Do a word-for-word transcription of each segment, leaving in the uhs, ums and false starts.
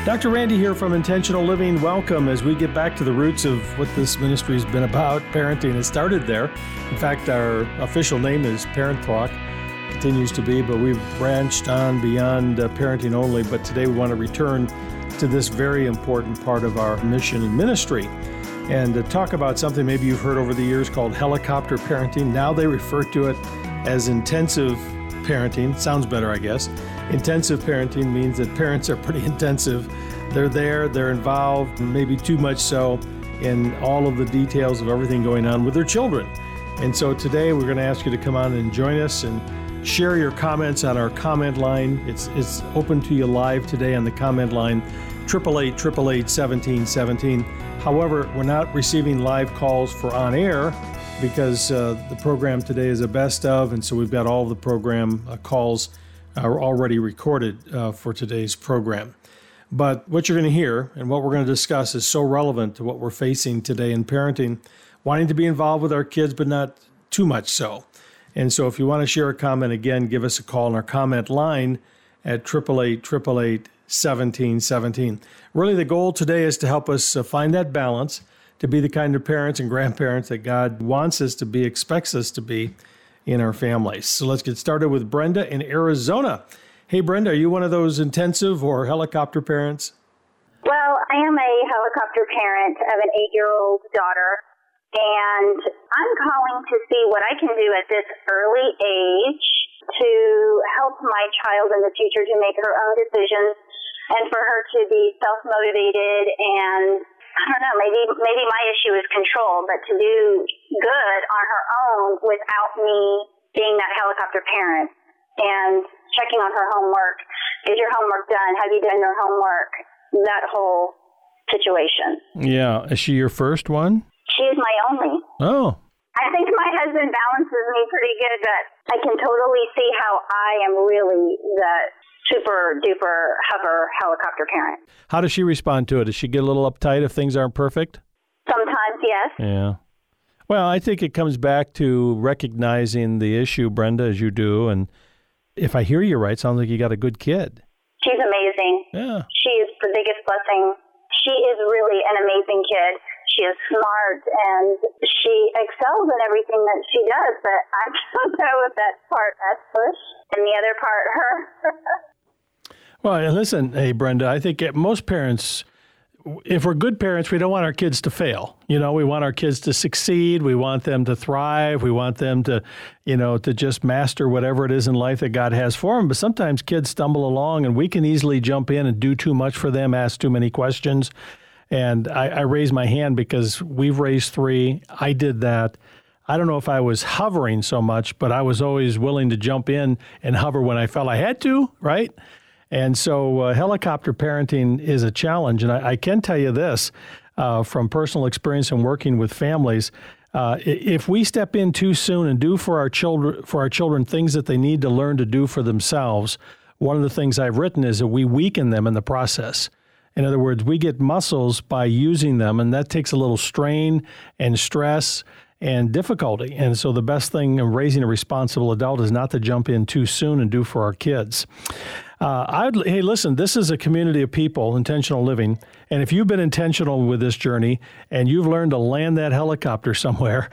Doctor Randy here from Intentional Living. Welcome as we get back to the roots of what this ministry has been about. Parenting has started there. In fact, our official name is Parent Talk. Continues to be, but we've branched on beyond uh, parenting only. But today we want to return to this very important part of our mission and ministry and uh, talk about something maybe you've heard over the years called helicopter parenting. Now they refer to it as intensive parenting. Sounds better, I guess. Intensive parenting means that parents are pretty intensive. They're there, they're involved, maybe too much so, in all of the details of everything going on with their children. And so today we're going to ask you to come on and join us and share your comments on our comment line. It's it's open to you live today on the comment line, eight eight eight, eight eight eight, one seven one seven. However, we're not receiving live calls for on air because uh, the program today is a best of, and so we've got all of the program uh, calls are already recorded uh, for today's program. But what you're going to hear and what we're going to discuss is so relevant to what we're facing today in parenting, wanting to be involved with our kids, but not too much so. And so if you want to share a comment, again, give us a call on our comment line at eight eight eight, eight eight eight, one seven one seven. Really, the goal today is to help us uh, find that balance, to be the kind of parents and grandparents that God wants us to be, expects us to be in our families. So let's get started with Brenda in Arizona. Hey, Brenda, are you one of those intensive or helicopter parents? Well, I am a helicopter parent of an eight-year-old daughter, and I'm calling to see what I can do at this early age to help my child in the future to make her own decisions and for her to be self-motivated and I don't know, maybe maybe my issue is control, but to do good on her own without me being that helicopter parent and checking on her homework. Is your homework done? Have you done your homework? That whole situation. Yeah. Is she your first one? She is my only. Oh. I think my husband balances me pretty good, but I can totally see how I am really the super duper hover helicopter parent. How does she respond to it? Does she get a little uptight if things aren't perfect? Sometimes, yes. Yeah. Well, I think it comes back to recognizing the issue, Brenda, as you do. And if I hear you right, sounds like you got a good kid. She's amazing. Yeah. She is the biggest blessing. She is really an amazing kid. She is smart and she excels in everything that she does, but I don't know if that part us push and the other part her. Well, listen, hey, Brenda, I think most parents, if we're good parents, we don't want our kids to fail. You know, we want our kids to succeed. We want them to thrive. We want them to, you know, to just master whatever it is in life that God has for them. But sometimes kids stumble along and we can easily jump in and do too much for them, ask too many questions. And I, I raise my hand because we've raised three. I did that. I don't know if I was hovering so much, but I was always willing to jump in and hover when I felt I had to, right? And so uh, helicopter parenting is a challenge. And I, I can tell you this uh, from personal experience and working with families, uh, if we step in too soon and do for our children, for our children things that they need to learn to do for themselves, one of the things I've written is that we weaken them in the process. In other words, we get muscles by using them, and that takes a little strain and stress and difficulty. And so the best thing in raising a responsible adult is not to jump in too soon and do for our kids. Uh, I'd, hey, listen, this is a community of people, intentional living. And if you've been intentional with this journey and you've learned to land that helicopter somewhere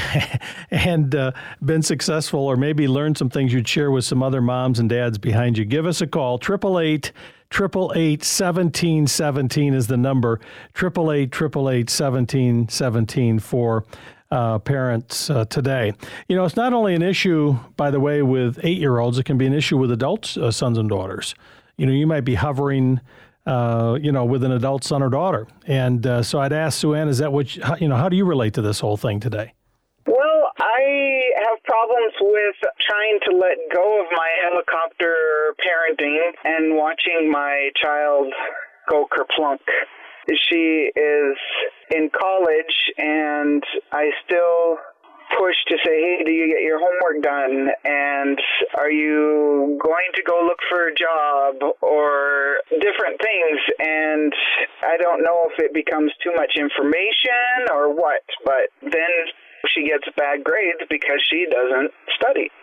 and uh, been successful, or maybe learned some things you'd share with some other moms and dads behind you, give us a call. eight eight eight, eight eight eight, one seven one seven is the number. eight eight eight, eight eight eight, one seven one seven for Uh, parents uh, today. You know, it's not only an issue, by the way, with eight-year-olds, it can be an issue with adult uh, sons and daughters. You know, you might be hovering, uh, you know, with an adult son or daughter. And uh, so I'd ask Sue Ann, is that what, you, how, you know, how do you relate to this whole thing today? Well, I have problems with trying to let go of my helicopter parenting and watching my child go kerplunk. She is in college, and I still push to say, hey, do you get your homework done? And are you going to go look for a job or different things? And I don't know if it becomes too much information or what, but then she gets bad grades because she doesn't study.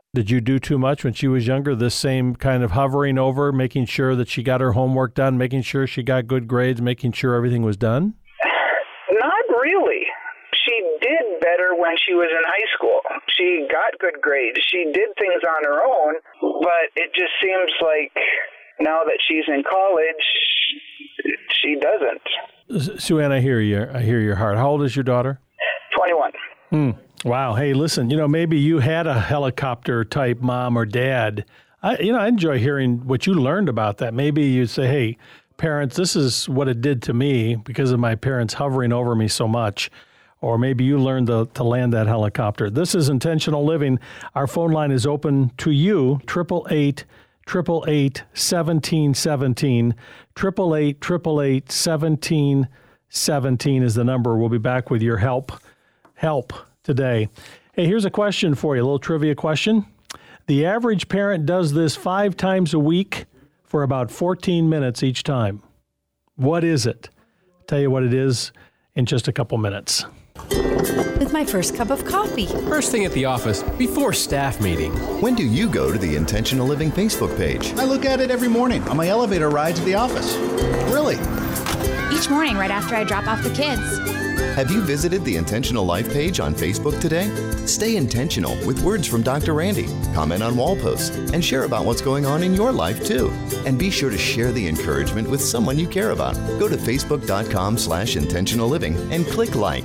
Did you do too much when she was younger? This same kind of hovering over, making sure that she got her homework done, making sure she got good grades, making sure everything was done? Not really. She did better when she was in high school. She got good grades. She did things on her own, but it just seems like now that she's in college, she doesn't. Sue Ann, I hear you. I hear your heart. How old is your daughter? twenty-one. Hmm. Wow. Hey, listen, you know, maybe you had a helicopter type mom or dad. I, you know, I enjoy hearing what you learned about that. Maybe you say, hey, parents, this is what it did to me because of my parents hovering over me so much. Or maybe you learned to, to land that helicopter. This is Intentional Living. Our phone line is open to you, eight eight eight, eight eight eight, one seven one seven. eight eight eight, eight eight eight, one seven one seven is the number. We'll be back with your help. Help today. Hey, here's a question for you, a little trivia question. The average parent does this five times a week for about fourteen minutes each time. What is it? I'll tell you what it is in just a couple minutes. With my first cup of coffee. First thing at the office, before staff meeting. When do you go to the Intentional Living Facebook page? I look at it every morning on my elevator ride to the office. Really? Each morning right after I drop off the kids. Have you visited the Intentional Life page on Facebook today? Stay intentional with words from Doctor Randy. Comment on wall posts and share about what's going on in your life too. And be sure to share the encouragement with someone you care about. Go to facebook.com slash intentional living and click like.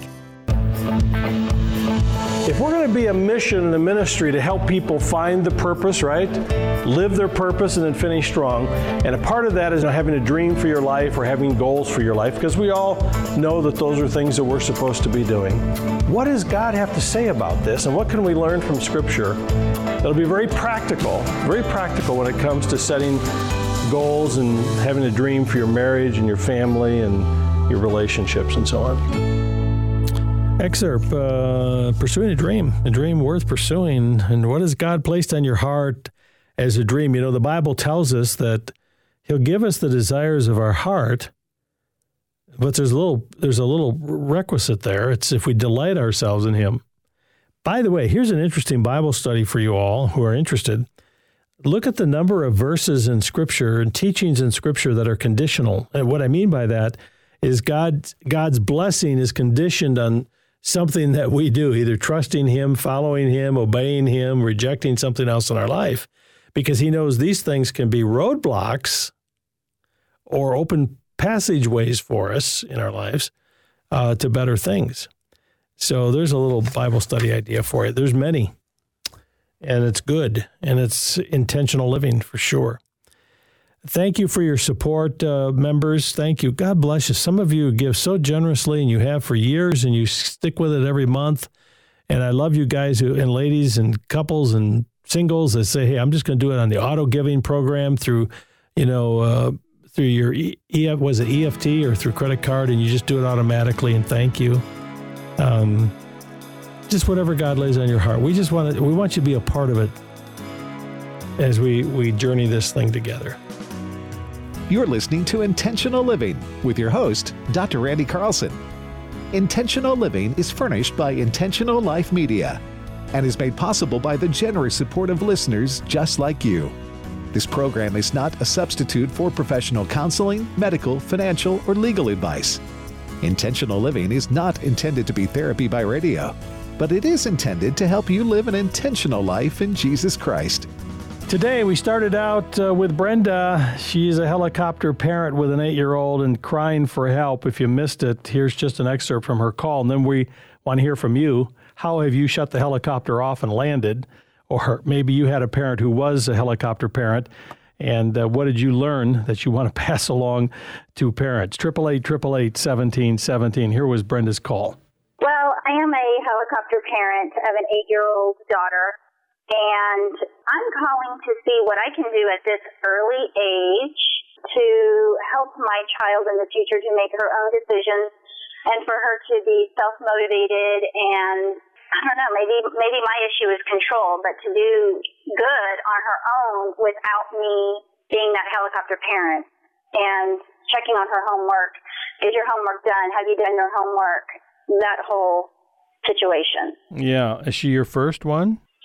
If we're going to be a mission and a ministry to help people find the purpose, right? Live their purpose and then finish strong. And a part of that is having a dream for your life or having goals for your life, because we all know that those are things that we're supposed to be doing. What does God have to say about this? And what can we learn from Scripture that'll be very practical, very practical when it comes to setting goals and having a dream for your marriage and your family and your relationships and so on? Excerpt, uh, pursuing a dream, a dream worth pursuing. And what has God placed on your heart as a dream? You know, the Bible tells us that He'll give us the desires of our heart, but there's a little, there's a little requisite there. It's if we delight ourselves in Him. By the way, here's an interesting Bible study for you all who are interested. Look at the number of verses in Scripture and teachings in Scripture that are conditional. And what I mean by that is God, God's blessing is conditioned on something that we do, either trusting Him, following Him, obeying Him, rejecting something else in our life, because He knows these things can be roadblocks or open passageways for us in our lives uh, to better things. So there's a little Bible study idea for you. There's many, and it's good, and it's intentional living for sure. Thank you for your support, uh, members. Thank you. God bless you. Some of you give so generously, and you have for years, and you stick with it every month. And I love you guys who, and ladies and couples and singles that say, hey, I'm just going to do it on the auto-giving program through, you know, uh, through your, e- e- was it E F T or through credit card, and you just do it automatically, and thank you. Um, just whatever God lays on your heart. We just want to, we want you to be a part of it as we, we journey this thing together. You're listening to Intentional Living with your host, Doctor Randy Carlson. Intentional Living is furnished by Intentional Life Media and is made possible by the generous support of listeners just like you. This program is not a substitute for professional counseling, medical, financial, or legal advice. Intentional Living is not intended to be therapy by radio, but it is intended to help you live an intentional life in Jesus Christ. Today, we started out uh, with Brenda. She's a helicopter parent with an eight-year-old and crying for help. If you missed it, here's just an excerpt from her call. And then we want to hear from you. How have you shut the helicopter off and landed? Or maybe you had a parent who was a helicopter parent. And uh, what did you learn that you want to pass along to parents? eight eight eight, eight eight eight, one seven one seven. Here was Brenda's call. Well, I am a helicopter parent of an eight-year-old daughter. And I'm calling to see what I can do at this early age to help my child in the future to make her own decisions and for her to be self-motivated. And I don't know, maybe maybe my issue is control, but to do good on her own without me being that helicopter parent and checking on her homework. Is your homework done? Have you done your homework? That whole situation. Yeah. Is she your first one?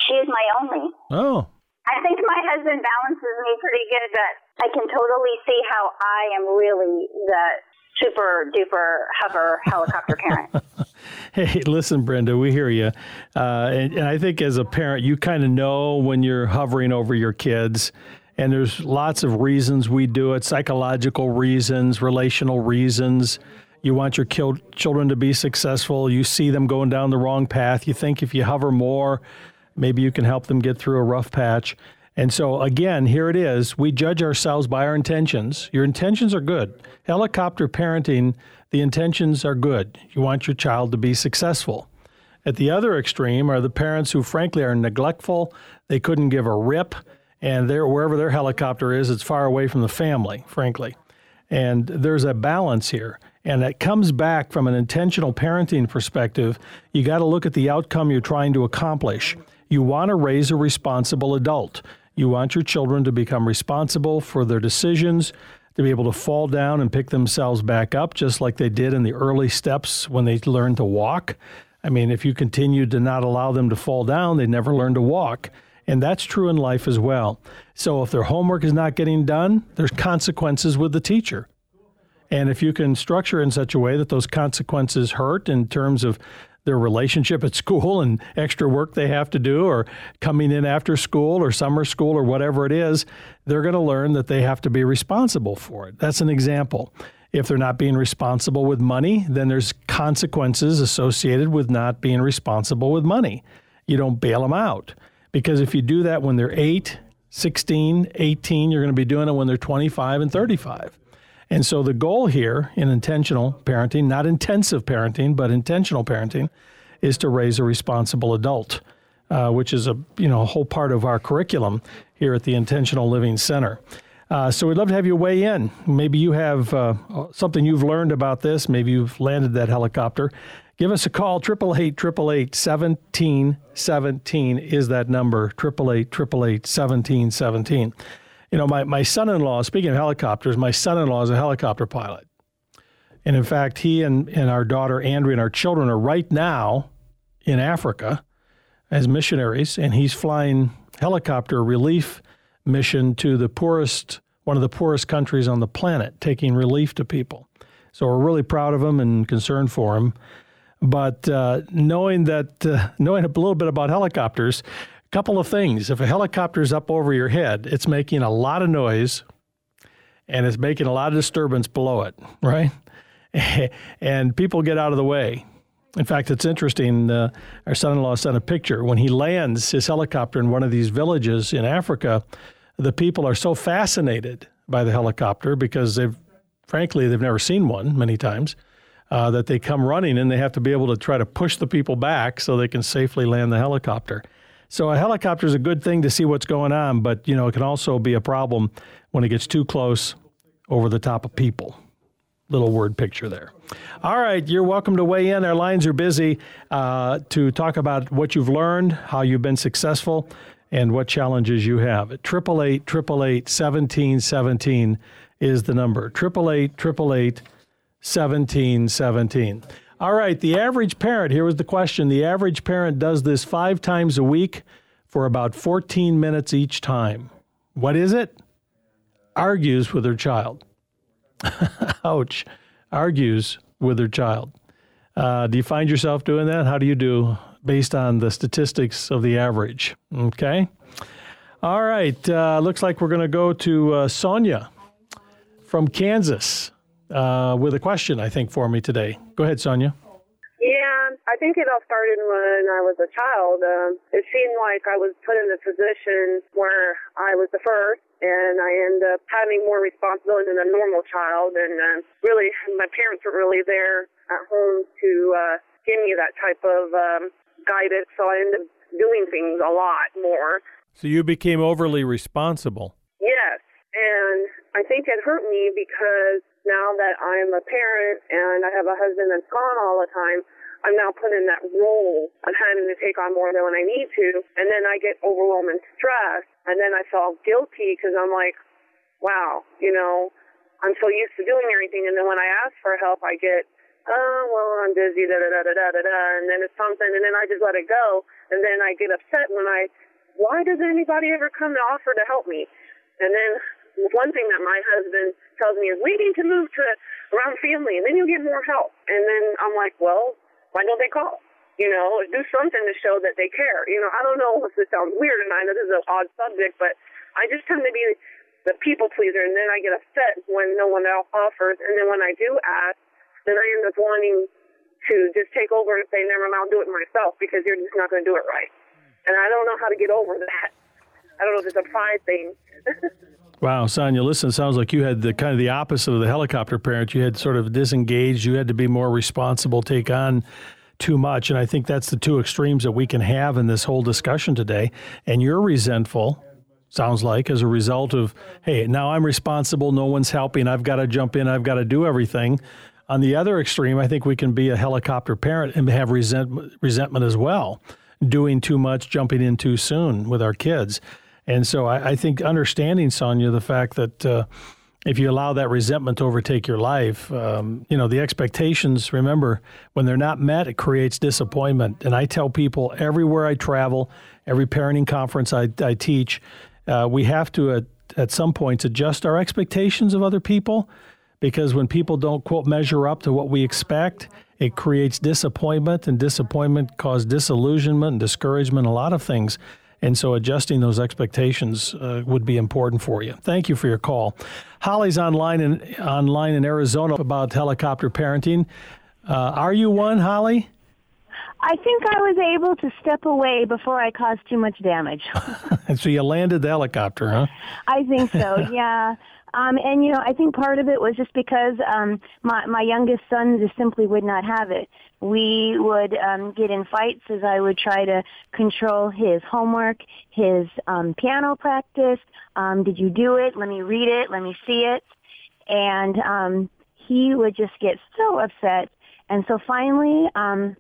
she's my only. Oh. I think my husband balances me pretty good, but I can totally see how I am really the super duper hover helicopter parent. Hey, listen, Brenda, we hear you. Uh, and, and I think as a parent, you kind of know when you're hovering over your kids. And there's lots of reasons we do it, psychological reasons, relational reasons. You want your kil- children to be successful. You see them going down the wrong path. You think if you hover more, maybe you can help them get through a rough patch. And so, again, here it is. We judge ourselves by our intentions. Your intentions are good. Helicopter parenting, the intentions are good. You want your child to be successful. At the other extreme are the parents who, frankly, are neglectful. They couldn't give a rip. And they're, wherever their helicopter is, it's far away from the family, frankly. And there's a balance here. And it comes back from an intentional parenting perspective. You got to look at the outcome you're trying to accomplish. You want to raise a responsible adult. You want your children to become responsible for their decisions, to be able to fall down and pick themselves back up, just like they did in the early steps when they learned to walk. I mean, if you continue to not allow them to fall down, they never learn to walk. And that's true in life as well. So if their homework is not getting done, there's consequences with the teacher. And if you can structure in such a way that those consequences hurt in terms of their relationship at school and extra work they have to do, or coming in after school or summer school or whatever it is, they're going to learn that they have to be responsible for it. That's an example. If they're not being responsible with money, then there's consequences associated with not being responsible with money. You don't bail them out. Because if you do that when they're eight, sixteen, eighteen, you're going to be doing it when they're twenty-five and thirty-five. And so the goal here in intentional parenting, not intensive parenting, but intentional parenting, is to raise a responsible adult, uh, which is a you know a whole part of our curriculum here at the Intentional Living Center. Uh, so we'd love to have you weigh in. Maybe you have uh, something you've learned about this. Maybe you've landed that helicopter. Give us a call. eight eight eight, eight eight eight, one seven one seven is that number. eight eight eight, eight eight eight, one seven one seven. You know, my, my son-in-law, speaking of helicopters, my son-in-law is a helicopter pilot. And in fact, he and, and our daughter, Andrea, and our children are right now in Africa as missionaries, and he's flying helicopter relief mission to the poorest, one of the poorest countries on the planet, taking relief to people. So we're really proud of him and concerned for him. But uh, knowing that, uh, knowing a little bit about helicopters, a couple of things. If a helicopter's up over your head, it's making a lot of noise and it's making a lot of disturbance below it, right? And people get out of the way. In fact, it's interesting. Uh, our son-in-law sent a picture. When he lands his helicopter in one of these villages in Africa, the people are so fascinated by the helicopter because they've, frankly, they've never seen one many times. Uh, that they come running and they have to be able to try to push the people back so they can safely land the helicopter. So a helicopter is a good thing to see what's going on, but you know it can also be a problem when it gets too close over the top of people. Little word picture there. All right, you're welcome to weigh in. Our lines are busy uh, to talk about what you've learned, how you've been successful, and what challenges you have. eight eight eight, eight eight eight, one seven one seven is the number. eight eight eight, eight eight eight, seventeen seventeen. All right, the average parent, here was the question. The average parent does this five times a week for about fourteen minutes each time. What is it? Argues with their child. Ouch. Argues with their child. Uh, do you find yourself doing that? How do you do based on the statistics of the average? Okay. All right. Uh, looks like we're going to go to uh, Sonia from Kansas. Uh, with a question, I think, for me today. Go ahead, Sonia. Yeah, I think it all started when I was a child. Uh, it seemed like I was put in a position where I was the first, and I ended up having more responsibility than a normal child. And uh, really, my parents were really there at home to uh, give me that type of um, guidance, so I ended up doing things a lot more. So you became overly responsible. Yes, and I think it hurt me because now that I'm a parent and I have a husband that's gone all the time, I'm now put in that role of having to take on more than when I need to. And then I get overwhelmed and stressed. And then I felt guilty because I'm like, wow, you know, I'm so used to doing everything. And then when I ask for help, I get oh, well, I'm busy, da da da da da da, and then it's something, and then I just let it go, and then I get upset when I, why does anybody ever come to offer to help me? And then one thing that my husband tells me is, we need to move to around family, and then you'll get more help. And then I'm like, well, why don't they call? You know, do something to show that they care. You know, I don't know if this sounds weird, and I know this is an odd subject, but I just tend to be the people pleaser, and then I get upset when no one else offers. And then when I do ask, then I end up wanting to just take over and say, never mind, I'll do it myself because you're just not going to do it right. And I don't know how to get over that. I don't know if it's a pride thing. Wow, Sonia, listen, it sounds like you had the kind of the opposite of the helicopter parent. You had sort of disengaged. You had to be more responsible, take on too much. And I think that's the two extremes that we can have in this whole discussion today. And you're resentful, sounds like, as a result of, hey, now I'm responsible. No one's helping. I've got to jump in. I've got to do everything. On the other extreme, I think we can be a helicopter parent and have resent, resentment as well, doing too much, jumping in too soon with our kids. And so I, I think understanding, Sonia, the fact that uh, if you allow that resentment to overtake your life, um, you know, the expectations, remember, when they're not met, it creates disappointment. And I tell people everywhere I travel, every parenting conference I, I teach, uh, we have to, at, at some points, adjust our expectations of other people, because when people don't, quote, measure up to what we expect, it creates disappointment, and disappointment causes disillusionment and discouragement, a lot of things. And so adjusting those expectations uh, would be important for you. Thank you for your call. Holly's online in, online in Arizona about helicopter parenting. Uh, are you one, Holly? I think I was able to step away before I caused too much damage. And so you landed the helicopter, huh? I think so, yeah. Um, and, you know, I think part of it was just because um, my, my youngest son just simply would not have it. We would um, get in fights as I would try to control his homework, his um, piano practice. Um, did you do it? Let me read it. Let me see it. And um, he would just get so upset. And so finally, um,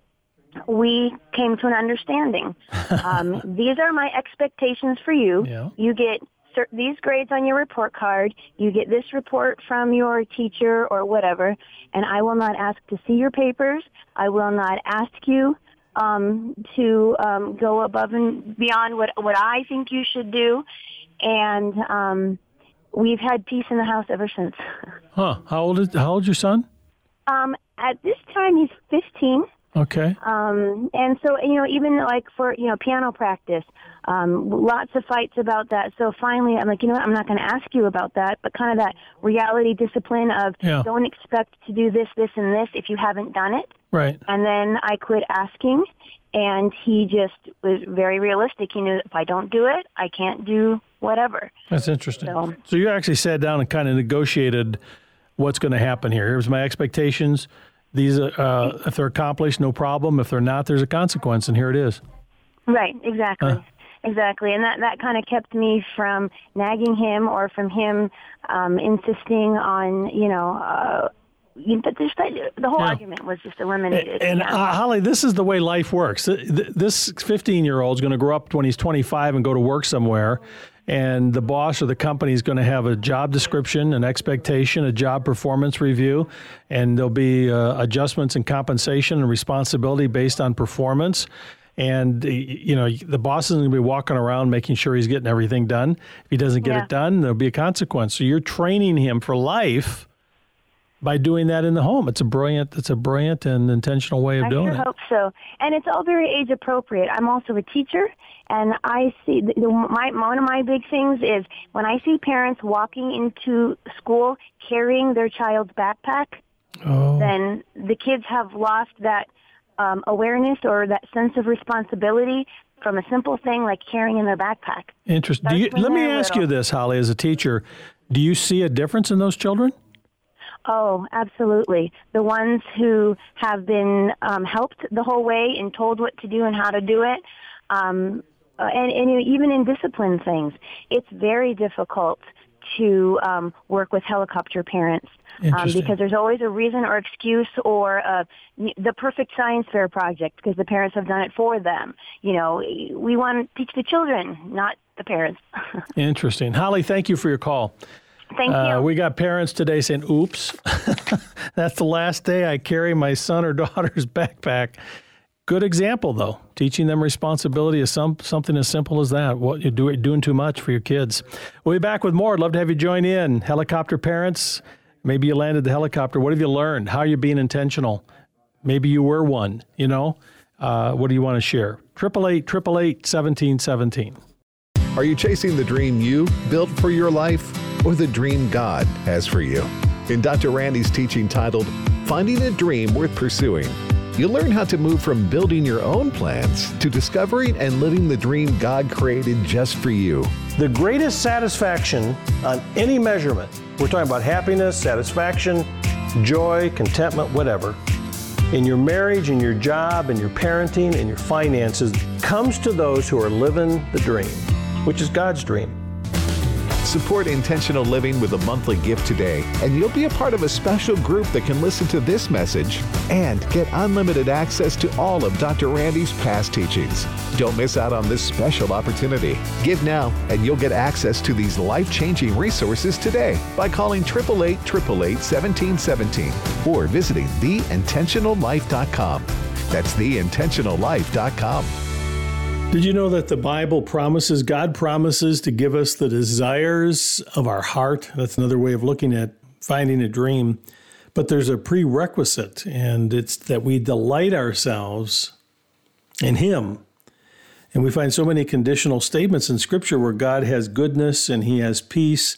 we came to an understanding. Um, these are my expectations for you. Yeah. You get these grades on your report card, you get this report from your teacher or whatever, and I will not ask to see your papers. I will not ask you um, to um, go above and beyond what, what I think you should do. And um, we've had peace in the house ever since. Huh. How old is, how old is your son? Um, at this time, he's fifteen. Okay. Um, and so, you know, even like for, you know, piano practice, um, lots of fights about that. So finally, I'm like, you know what, I'm not going to ask you about that, but kind of that reality discipline of yeah. don't expect to do this, this, and this if you haven't done it. Right. And then I quit asking, and he just was very realistic. He knew that if I don't do it, I can't do whatever. That's interesting. So, so you actually sat down and kind of negotiated what's going to happen here. Here's my expectations. These, uh, if they're accomplished, no problem. If they're not, there's a consequence, and here it is. Right, exactly. Uh. Exactly, and that, that kind of kept me from nagging him or from him um, insisting on, you know, uh, you know just, the whole yeah. argument was just eliminated. And, yeah. uh, Holly, this is the way life works. This fifteen-year-old is going to grow up when he's twenty-five and go to work somewhere, and the boss or the company is going to have a job description, an expectation, a job performance review, and there'll be uh, adjustments in compensation and responsibility based on performance. And, you know, the boss isn't going to be walking around making sure he's getting everything done. If he doesn't get yeah. it done, there'll be a consequence. So you're training him for life by doing that in the home. It's a brilliant, it's a brilliant and intentional way of I doing sure it. I hope so. And it's all very age appropriate. I'm also a teacher, and I see the, the, my, one of my big things is when I see parents walking into school carrying their child's backpack, oh. then the kids have lost that um, awareness or that sense of responsibility from a simple thing like carrying in their backpack. Interesting. Do you, let me ask little. you this, Holly, as a teacher, do you see a difference in those children? Oh, absolutely. The ones who have been um, helped the whole way and told what to do and how to do it, um, uh, and, and even in discipline things, it's very difficult to um, work with helicopter parents um, because there's always a reason or excuse or uh, the perfect science fair project because the parents have done it for them. You know, we want to teach the children, not the parents. Interesting. Holly, thank you for your call. Thank uh, you. We got parents today saying, oops, that's the last day I carry my son or daughter's backpack. Good example, though. Teaching them responsibility is some, something as simple as that. What you're doing, doing too much for your kids. We'll be back with more. I'd love to have you join in. Helicopter parents, maybe you landed the helicopter. What have you learned? How are you being intentional? Maybe you were one, you know? Uh, what do you want to share? eight eight eight, eight eight eight, one seven one seven. Are you chasing the dream you built for your life or the dream God has for you? In Doctor Randy's teaching titled, Finding a Dream Worth Pursuing, you'll learn how to move from building your own plans to discovering and living the dream God created just for you. The greatest satisfaction on any measurement, we're talking about happiness, satisfaction, joy, contentment, whatever, in your marriage, in your job, in your parenting, in your finances, comes to those who are living the dream, which is God's dream. Support intentional living with a monthly gift today, and you'll be a part of a special group that can listen to this message and get unlimited access to all of Doctor Randy's past teachings. Don't miss out on this special opportunity. Give now, and you'll get access to these life-changing resources today by calling eight eight eight, eight eight eight, one seven one seven or visiting the intentional life dot com. That's the intentional life dot com. Did you know that the Bible promises, God promises to give us the desires of our heart? That's another way of looking at finding a dream. But there's a prerequisite, and it's that we delight ourselves in Him. And we find so many conditional statements in Scripture where God has goodness and He has peace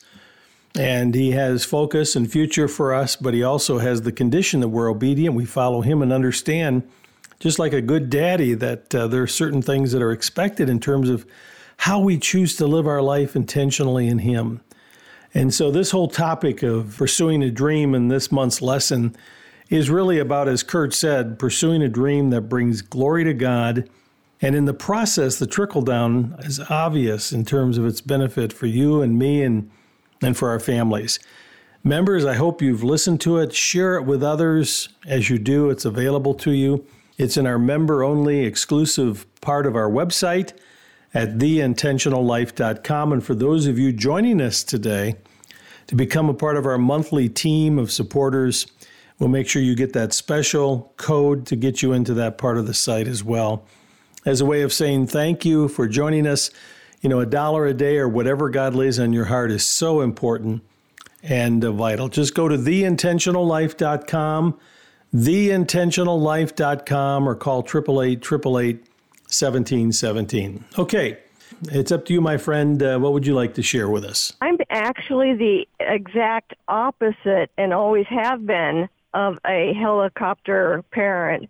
and He has focus and future for us, but He also has the condition that we're obedient, we follow Him and understand, just like a good daddy, that uh, there are certain things that are expected in terms of how we choose to live our life intentionally in Him. And so this whole topic of pursuing a dream in this month's lesson is really about, as Kurt said, pursuing a dream that brings glory to God. And in the process, the trickle down is obvious in terms of its benefit for you and me and, and for our families. Members, I hope you've listened to it. Share it with others. As you do, it's available to you. It's in our member-only exclusive part of our website at the intentional life dot com. And for those of you joining us today to become a part of our monthly team of supporters, we'll make sure you get that special code to get you into that part of the site as well. As a way of saying thank you for joining us, you know, a dollar a day or whatever God lays on your heart is so important and uh, vital. Just go to the intentional life dot com. the intentional life dot com or call eight eight eight, eight eight eight, one seven one seven. Okay, it's up to you, my friend. Uh, what would you like to share with us? I'm actually the exact opposite and always have been of a helicopter parent.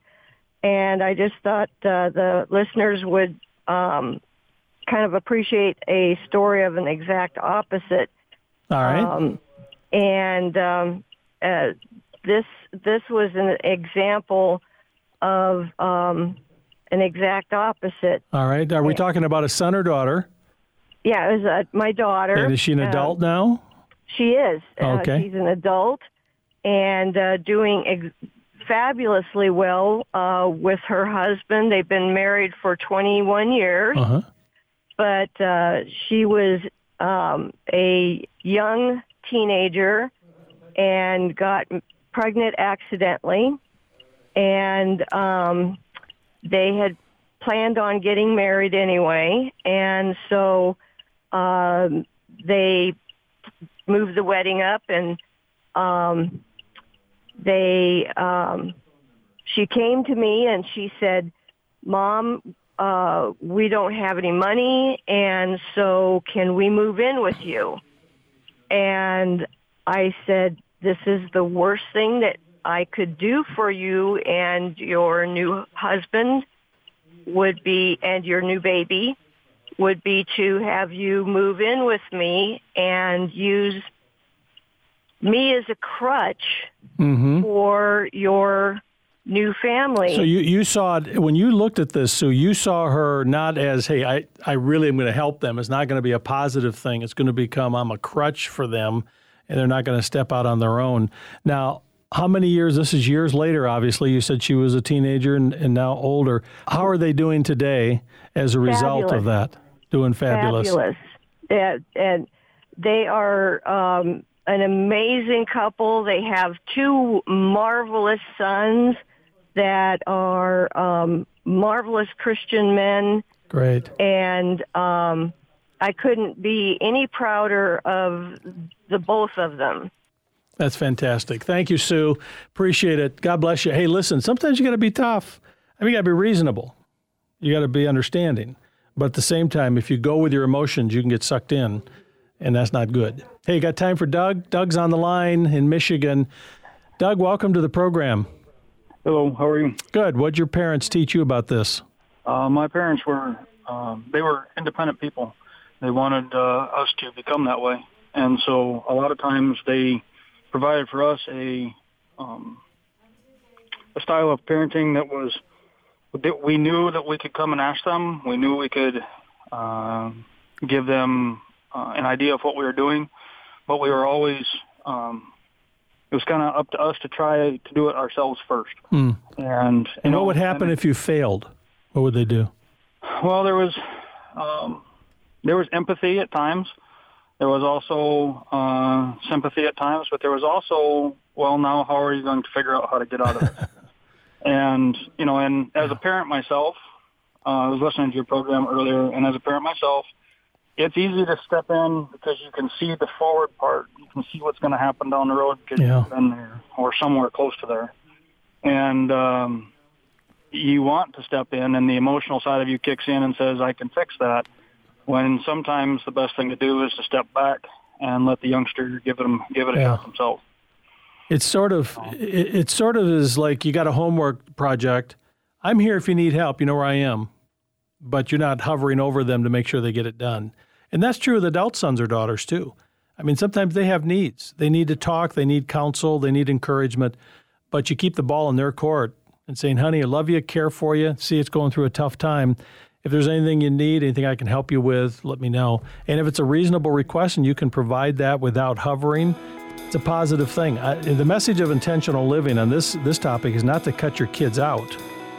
And I just thought uh, the listeners would um, kind of appreciate a story of an exact opposite. All right. Um, and um, uh, This this was an example of um, an exact opposite. All right. Are we talking about a son or daughter? Yeah, it was uh, my daughter. And is she an adult uh, now? She is. Okay. Uh, she's an adult and uh, doing ex- fabulously well uh, with her husband. They've been married for twenty-one years. Uh-huh. But uh, she was um, a young teenager and got pregnant accidentally, and um, they had planned on getting married anyway, and so um, they moved the wedding up, and um, they um, she came to me and she said, "Mom, uh, we don't have any money, and so can we move in with you?" And I said, "This is the worst thing that I could do for you and your new husband would be, and your new baby, would be to have you move in with me and use me as a crutch mm-hmm. for your new family." So you, you saw it, when you looked at this, Sue, you saw her not as, hey, I, I really am going to help them. It's not going to be a positive thing. It's going to become, I'm a crutch for them, and they're not going to step out on their own. Now, how many years, this is years later, obviously, you said she was a teenager and, and now older. How are they doing today as a result Fabulous. of that? Doing fabulous. Fabulous. And, and they are um, an amazing couple. They have two marvelous sons that are um, marvelous Christian men. Great. And um, I couldn't be any prouder of the both of them. That's fantastic. Thank you, Sue. Appreciate it. God bless you. Hey, listen, sometimes you got to be tough. I mean, you got to be reasonable. You got to be understanding. But at the same time, if you go with your emotions, you can get sucked in, and that's not good. Hey, got time for Doug? Doug's on the line in Michigan. Doug, welcome to the program. Hello, how are you? Good. What'd your parents teach you about this? Uh, my parents were, um, they were independent people. They wanted uh, us to become that way. And so a lot of times they provided for us a um, a style of parenting that was, that we knew that we could come and ask them. We knew we could uh, give them uh, an idea of what we were doing. But we were always, um, it was kind of up to us to try to do it ourselves first. Hmm. And, you and know, what would happen it, if you failed? What would they do? Well, there was um, there was empathy at times. There was also uh, sympathy at times, but there was also, well, now how are you going to figure out how to get out of it? And, you know, and as a parent myself, uh, I was listening to your program earlier, and as a parent myself, it's easy to step in because you can see the forward part. You can see what's going to happen down the road because yeah. you've been there or somewhere close to there. And um, you want to step in, and the emotional side of you kicks in and says, I can fix that, when sometimes the best thing to do is to step back and let the youngster give them give it a yeah. shot themselves. It's sort of it, it sort of is like you got a homework project. I'm here if you need help. You know where I am, but you're not hovering over them to make sure they get it done. And that's true of adult sons or daughters too. I mean, sometimes they have needs. They need to talk. They need counsel. They need encouragement. But you keep the ball in their court and saying, honey, I love you, care for you, see it's going through a tough time. If there's anything you need, anything I can help you with, let me know. And if it's a reasonable request and you can provide that without hovering, it's a positive thing. I, the message of intentional living on this this topic is not to cut your kids out.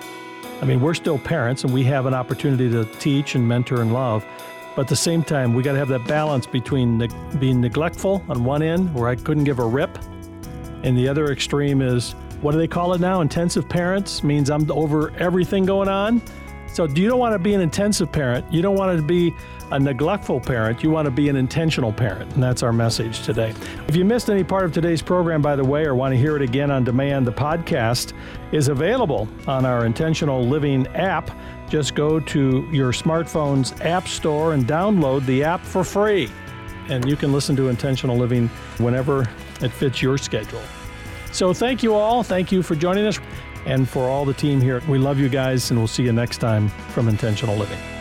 I mean, we're still parents and we have an opportunity to teach and mentor and love. But at the same time, we got to have that balance between ne- being neglectful on one end, where I couldn't give a rip, and the other extreme is, what do they call it now? Intensive parents means I'm over everything going on. So you don't want to be an intensive parent. You don't want to be a neglectful parent. You want to be an intentional parent. And that's our message today. If you missed any part of today's program, by the way, or want to hear it again on demand, the podcast is available on our Intentional Living app. Just go to your smartphone's app store and download the app for free. And you can listen to Intentional Living whenever it fits your schedule. So thank you all. Thank you for joining us. And for all the team here, we love you guys, and we'll see you next time from Intentional Living.